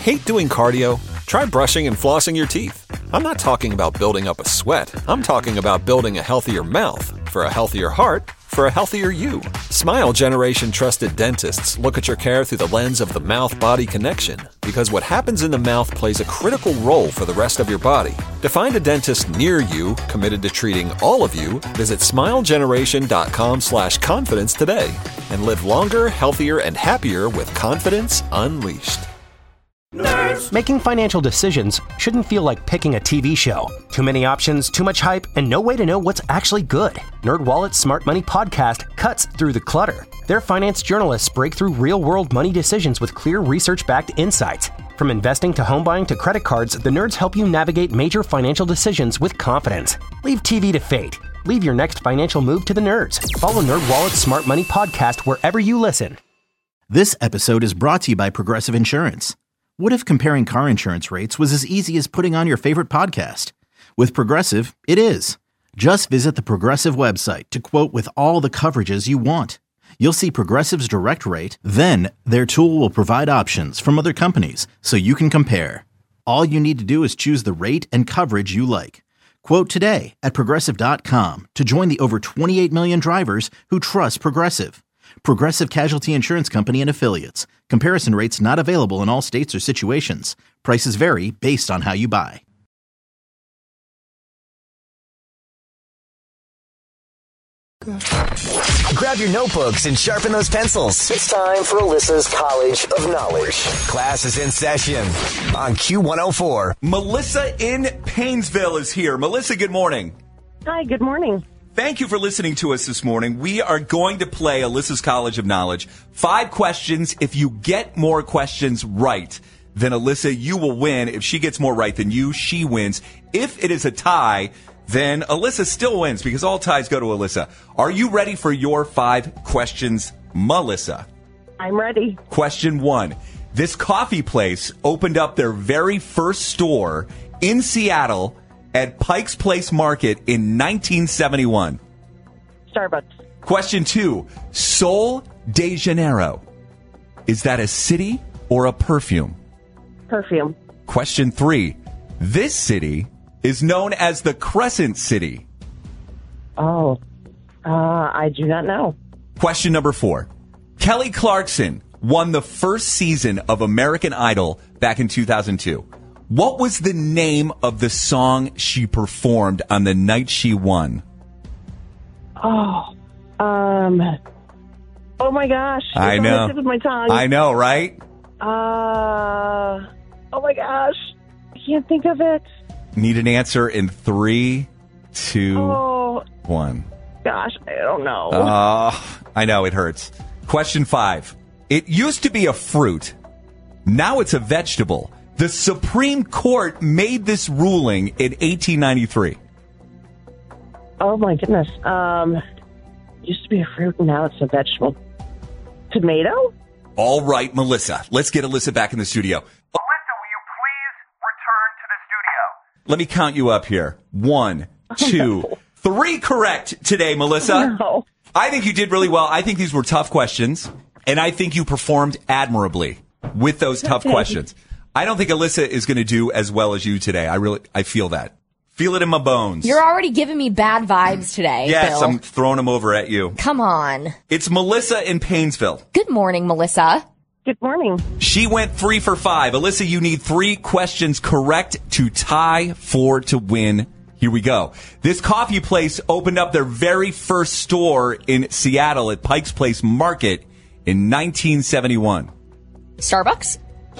Hate doing cardio? Try brushing and flossing your teeth. I'm not talking about building up a sweat. I'm talking about building a healthier mouth for a healthier heart for a healthier you. Smile Generation trusted dentists look at your care through the lens of the mouth-body connection because what happens in the mouth plays a critical role for the rest of your body. To find a dentist near you committed to treating all of you, visit smilegeneration.com/confidence today and live longer, healthier, and happier with confidence unleashed. Nerds. Making financial decisions shouldn't feel like picking a TV show. Too many options, too much hype, and no way to know what's actually good. NerdWallet's Smart Money Podcast cuts through the clutter. Their finance journalists break through real-world money decisions with clear research-backed insights. From investing to home buying to credit cards, the nerds help you navigate major financial decisions with confidence. Leave TV to fate. Leave your next financial move to the nerds. Follow NerdWallet's Smart Money Podcast wherever you listen. This episode is brought to you by Progressive Insurance. What if comparing car insurance rates was as easy as putting on your favorite podcast? With Progressive, it is. Just visit the Progressive website to quote with all the coverages you want. You'll see Progressive's direct rate, then their tool will provide options from other companies so you can compare. All you need to do is choose the rate and coverage you like. Quote today at Progressive.com to join the over 28 million drivers who trust Progressive. Progressive Casualty Insurance Company and Affiliates. Comparison rates not available in all states or situations. Prices vary based on how you buy. Grab your notebooks and sharpen those pencils. It's time for Alyssa's College of Knowledge. Class is in session on Q104. Melissa in Painesville is here. Melissa, good morning. Hi, good morning. Thank you for listening to us this morning. We are going to play Alyssa's College of Knowledge. 5 questions. If you get more questions right than Alyssa, you will win. If she gets more right than you, she wins. If it is a tie, then Alyssa still wins because all ties go to Alyssa. Are you ready for your 5 questions, Melissa? I'm ready. Question 1. This coffee place opened up their very first store in Seattle at Pike's Place Market in 1971. Starbucks. Question 2. Sol de Janeiro. Is that a city or a perfume? Perfume. Question 3. This city is known as the Crescent City. Oh, I do not know. Question number 4. Kelly Clarkson won the first season of American Idol back in 2002. What was the name of the song she performed on the night she won? Oh my gosh. I It's know. on the tip of my tongue. I know, right? Oh my gosh. I can't think of it. Need an answer in 3, 2, Oh, 1. gosh, I don't know. I know, it hurts. Question 5. It used to be a fruit. Now it's a vegetable. The Supreme Court made this ruling in 1893. Oh my goodness. Used to be a fruit and now it's a vegetable. Tomato? All right, Melissa. Let's get Alyssa back in the studio. Alyssa, will you please return to the studio? Let me count you up here. 1, 2, 3 correct today, Melissa. No. I think you did really well. I think these were tough questions, and I think you performed admirably with those tough questions. I don't think Alyssa is going to do as well as you today. I feel that. Feel it in my bones. You're already giving me bad vibes today, Yes, Bill. I'm throwing them over at you. Come on. It's Melissa in Painesville. Good morning, Melissa. Good morning. She went 3 for 5. Alyssa, you need 3 questions correct to tie 4 to win. Here we go. This coffee place opened up their very first store in Seattle at Pike's Place Market in 1971. Starbucks?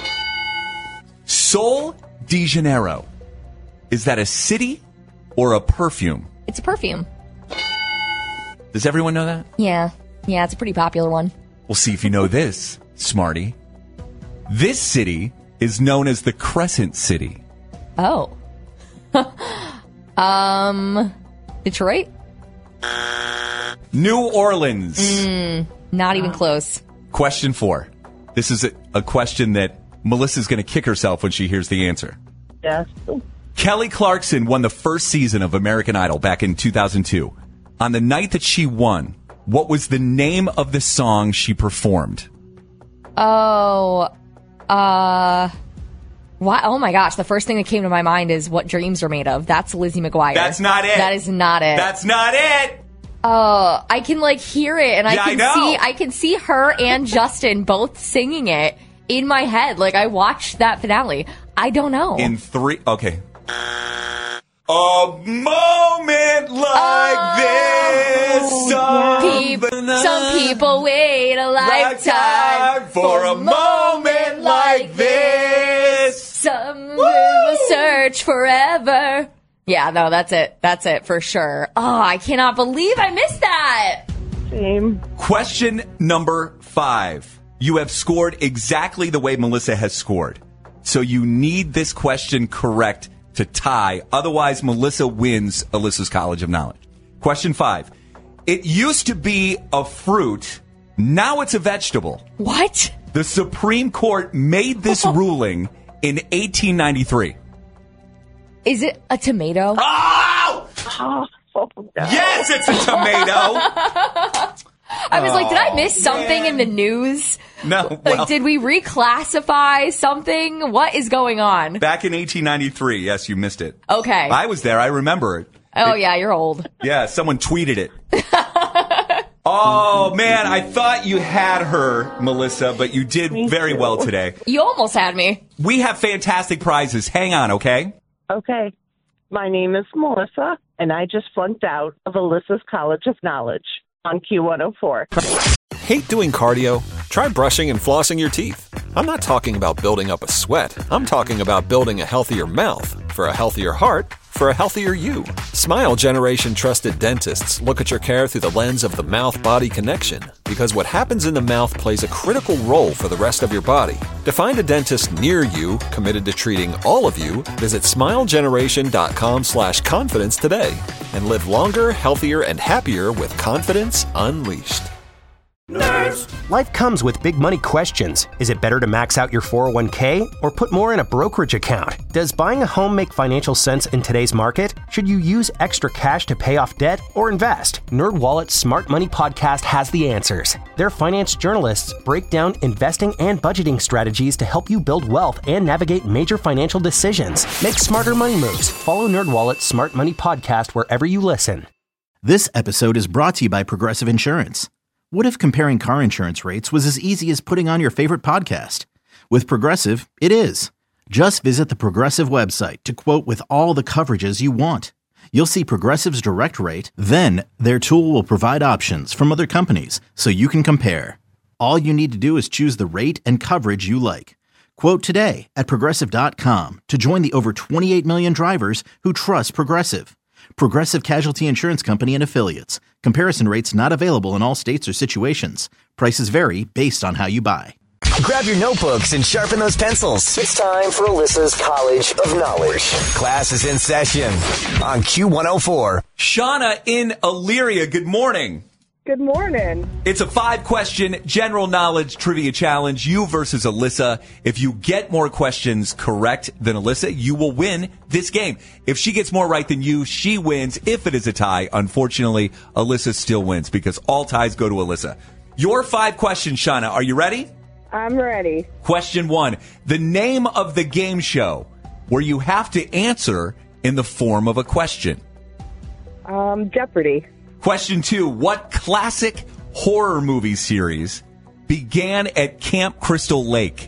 Sol de Janeiro. Is that a city or a perfume? It's a perfume. Does everyone know that? Yeah, it's a pretty popular one. We'll see if you know this, smarty. This city is known as the Crescent City. Oh. Detroit? New Orleans. Not even close. Question 4. This is a question that Melissa's going to kick herself when she hears the answer. Yes. Kelly Clarkson won the first season of American Idol back in 2002. On the night that she won, what was the name of the song she performed? Oh, Why? Oh my gosh, the first thing that came to my mind is What Dreams Are Made Of. That's Lizzie McGuire. That's not it. That is not it. That's not it. I can hear it, and Yeah, I can see her and Justin both singing it in my head. I watched that finale. I don't know. In 3, okay. A moment like this. Some people wait a lifetime for a moment like this. Some will search forever. Yeah, no, that's it. That's it for sure. Oh, I cannot believe I missed that. Same. Question number 5. You have scored exactly the way Melissa has scored. So you need this question correct to tie. Otherwise, Melissa wins Alyssa's College of Knowledge. Question 5. It used to be a fruit. Now it's a vegetable. What? The Supreme Court made this ruling in 1893. Is it a tomato? Oh! Oh, no. Yes, it's a tomato. I was did I miss something in the news? No. Well, Did we reclassify something? What is going on? back in 1893, yes, you missed it. Okay. I was there. I remember it. Oh, yeah, you're old. Yeah, someone tweeted it. Oh, man, I thought you had her, Melissa, but you did very well today. You almost had me. We have fantastic prizes. Hang on, okay? Okay. My name is Melissa, and I just flunked out of Alyssa's College of Knowledge on Q104. Hate doing cardio? Try brushing and flossing your teeth. I'm not talking about building up a sweat. I'm talking about building a healthier mouth. For a healthier heart, for a healthier you. Smile Generation trusted dentists look at your care through the lens of the mouth-body connection, because what happens in the mouth plays a critical role for the rest of your body. To find a dentist near you committed to treating all of you, visit smilegeneration.com/confidence today and live longer, healthier, and happier with confidence unleashed. Nerds. Life comes with big money questions. Is it better to max out your 401k or put more in a brokerage account? Does buying a home make financial sense in today's market? Should you use extra cash to pay off debt or invest? NerdWallet's Smart Money Podcast has the answers. Their finance journalists break down investing and budgeting strategies to help you build wealth and navigate major financial decisions. Make smarter money moves. Follow NerdWallet's Smart Money Podcast wherever you listen. This episode is brought to you by Progressive Insurance. What if comparing car insurance rates was as easy as putting on your favorite podcast? With Progressive, it is. Just visit the Progressive website to quote with all the coverages you want. You'll see Progressive's direct rate, then their tool will provide options from other companies so you can compare. All you need to do is choose the rate and coverage you like. Quote today at Progressive.com to join the over 28 million drivers who trust Progressive. Progressive Casualty Insurance Company and Affiliates. Comparison rates not available in all states or situations. Prices vary based on how you buy. Grab your notebooks and sharpen those pencils. It's time for Alyssa's College of Knowledge. Class is in session on Q104. Shauna in Elyria, good morning. Good morning. It's a 5-question general knowledge trivia challenge. You versus Alyssa. If you get more questions correct than Alyssa, you will win this game. If she gets more right than you, she wins. If it is a tie, unfortunately, Alyssa still wins because all ties go to Alyssa. Your 5 questions, Shauna. Are you ready? I'm ready. Question 1. The name of the game show where you have to answer in the form of a question. Jeopardy. Question 2, what classic horror movie series began at Camp Crystal Lake?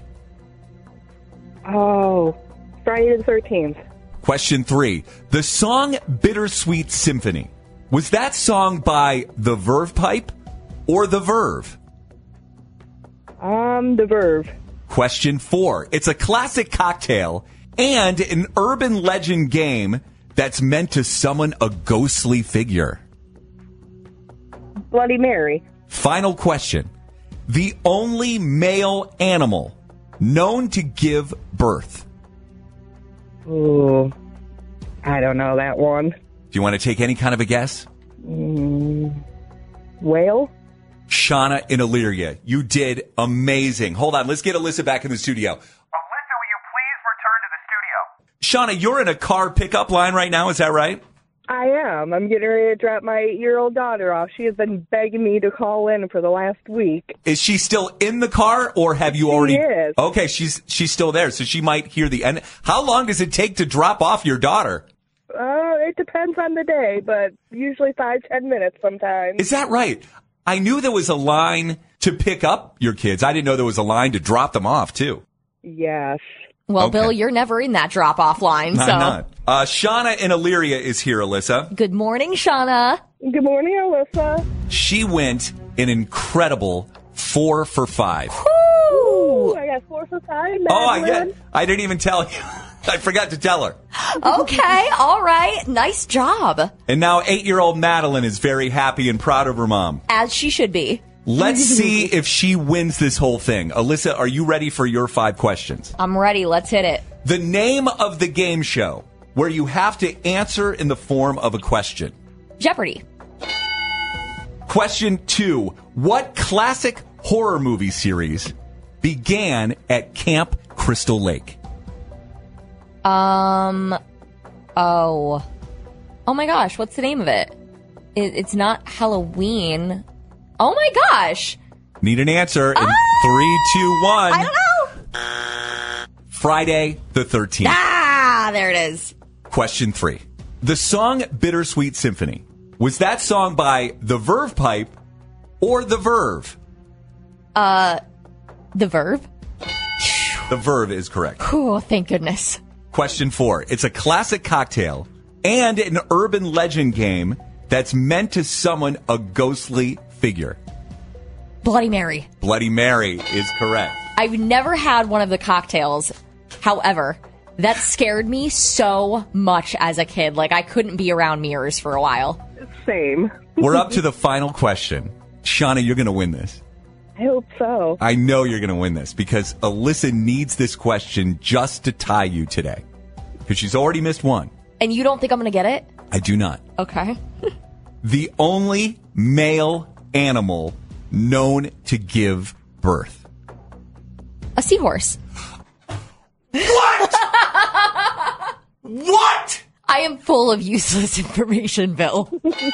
Oh, Friday the 13th. Question 3, the song Bittersweet Symphony, was that song by The Verve Pipe or The Verve? The Verve. Question 4, it's a classic cocktail and an urban legend game that's meant to summon a ghostly figure. Bloody Mary. Final question. The only male animal known to give birth. Ooh, I don't know that one. Do you want to take any kind of a guess? Whale? Shauna in Elyria, you did amazing. Hold on, let's get Alyssa back in the studio. Alyssa, will you please return to the studio? Shauna, you're in a car pickup line right now, is that right? I am. I'm getting ready to drop my 8-year-old daughter off. She has been begging me to call in for the last week. Is she still in the car, or have you already? She is. Okay, she's still there, so she might hear the end. How long does it take to drop off your daughter? It depends on the day, but usually 5-10 minutes sometimes. Is that right? I knew there was a line to pick up your kids. I didn't know there was a line to drop them off, too. Yes. Well, Okay. Bill, you're never in that drop-off line, so. I'm not. Shauna in Elyria is here, Alyssa. Good morning, Shauna. Good morning, Alyssa. She went an incredible 4 for 5. Ooh, I got 4 for 5. I didn't even tell you. I forgot to tell her. Okay, all right. Nice job. And now 8-year-old Madeline is very happy and proud of her mom. As she should be. Let's see if she wins this whole thing. Alyssa, are you ready for your 5 questions? I'm ready. Let's hit it. The name of the game show where you have to answer in the form of a question. Jeopardy. Question 2. What classic horror movie series began at Camp Crystal Lake? Oh my gosh, what's the name of it? It's not Halloween. Oh my gosh. Need an answer in 3, 2, 1. I don't know. Friday the 13th. Ah, there it is. Question 3. The song Bittersweet Symphony, was that song by The Verve Pipe or The Verve? The Verve? The Verve is correct. Oh, thank goodness. Question 4. It's a classic cocktail and an urban legend game that's meant to summon a ghostly figure. Bloody Mary. Bloody Mary is correct. I've never had one of the cocktails. However, that scared me so much as a kid. Like, I couldn't be around mirrors for a while. Same. We're up to the final question. Shauna, you're going to win this. I hope so. I know you're going to win this because Alyssa needs this question just to tie you today. Because she's already missed one. And you don't think I'm going to get it? I do not. Okay. The only male animal known to give birth. A seahorse. What? What? I am full of useless information, Bill.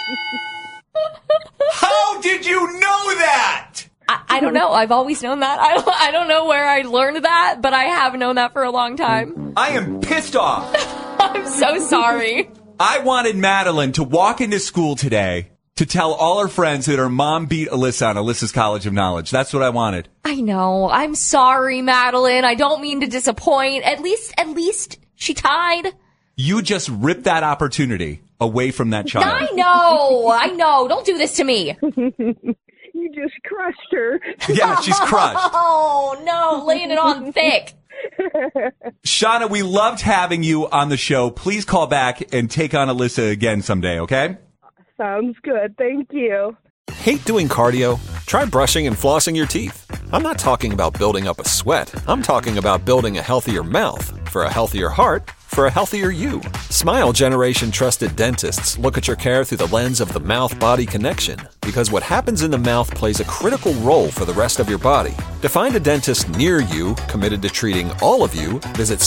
How did you know that? I don't know. I've always known that. I don't know where I learned that, but I have known that for a long time. I am pissed off. I'm so sorry. I wanted Madeline to walk into school today to tell all her friends that her mom beat Alyssa on Alyssa's College of Knowledge. That's what I wanted. I know. I'm sorry, Madeline. I don't mean to disappoint. At least she tied. You just ripped that opportunity away from that child. I know. Don't do this to me. You just crushed her. Yeah, she's crushed. Oh, no. Laying it on thick. Shauna, we loved having you on the show. Please call back and take on Alyssa again someday, okay? Sounds good. Thank you. Hate doing cardio? Try brushing and flossing your teeth. I'm not talking about building up a sweat. I'm talking about building a healthier mouth. For a healthier heart, for a healthier you. Smile Generation trusted dentists look at your care through the lens of the mouth-body connection, because what happens in the mouth plays a critical role for the rest of your body. To find a dentist near you committed to treating all of you, visit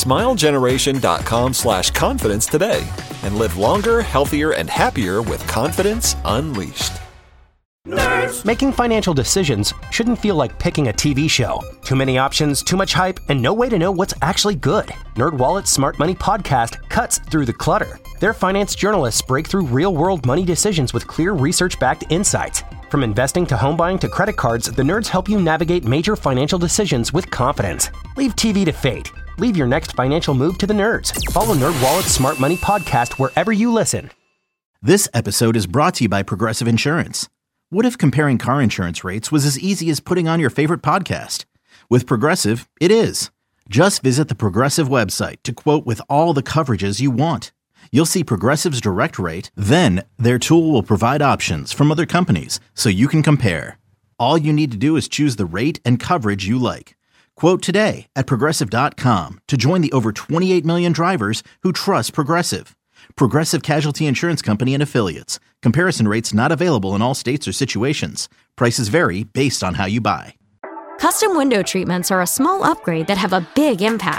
smilegeneration.com/confidence today and live longer, healthier, and happier with confidence unleashed. Making financial decisions shouldn't feel like picking a TV show. Too many options, too much hype, and no way to know what's actually good. NerdWallet's Smart Money Podcast cuts through the clutter. Their finance journalists break through real-world money decisions with clear research-backed insights. From investing to home buying to credit cards, the nerds help you navigate major financial decisions with confidence. Leave TV to fate. Leave your next financial move to the nerds. Follow NerdWallet's Smart Money Podcast wherever you listen. This episode is brought to you by Progressive Insurance. What if comparing car insurance rates was as easy as putting on your favorite podcast? With Progressive, it is. Just visit the Progressive website to quote with all the coverages you want. You'll see Progressive's direct rate, then their tool will provide options from other companies so you can compare. All you need to do is choose the rate and coverage you like. Quote today at Progressive.com to join the over 28 million drivers who trust Progressive. Progressive Casualty Insurance Company and Affiliates. Comparison rates not available in all states or situations. Prices vary based on how you buy. Custom window treatments are a small upgrade that have a big impact.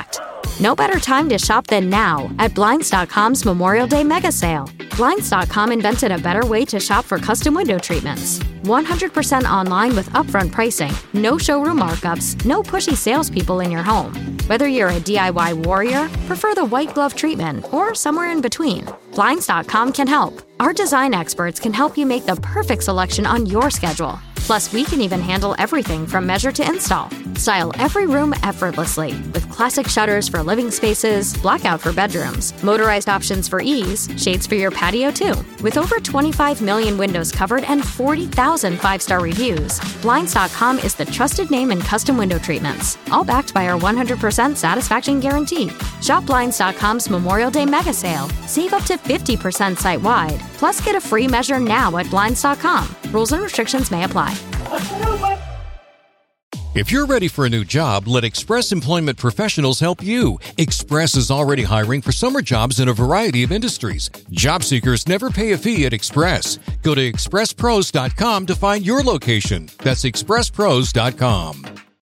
No better time to shop than now at Blinds.com's Memorial Day Mega Sale. Blinds.com invented a better way to shop for custom window treatments. 100% online with upfront pricing, no showroom markups, no pushy salespeople in your home. Whether you're a DIY warrior, prefer the white glove treatment, or somewhere in between, Blinds.com can help. Our design experts can help you make the perfect selection on your schedule. Plus, we can even handle everything from measure to install. Style every room effortlessly with classic shutters for living spaces, blackout for bedrooms, motorized options for ease, shades for your patio too. With over 25 million windows covered and 40,000 5-star reviews, Blinds.com is the trusted name in custom window treatments, all backed by our 100% satisfaction guarantee. Shop Blinds.com's Memorial Day Mega Sale. Save up to 50% site-wide. Plus, get a free measure now at Blinds.com. Rules and restrictions may apply. If you're ready for a new job, let Express Employment Professionals help you. Express is already hiring for summer jobs in a variety of industries. Job seekers never pay a fee at Express. Go to expresspros.com to find your location. That's expresspros.com.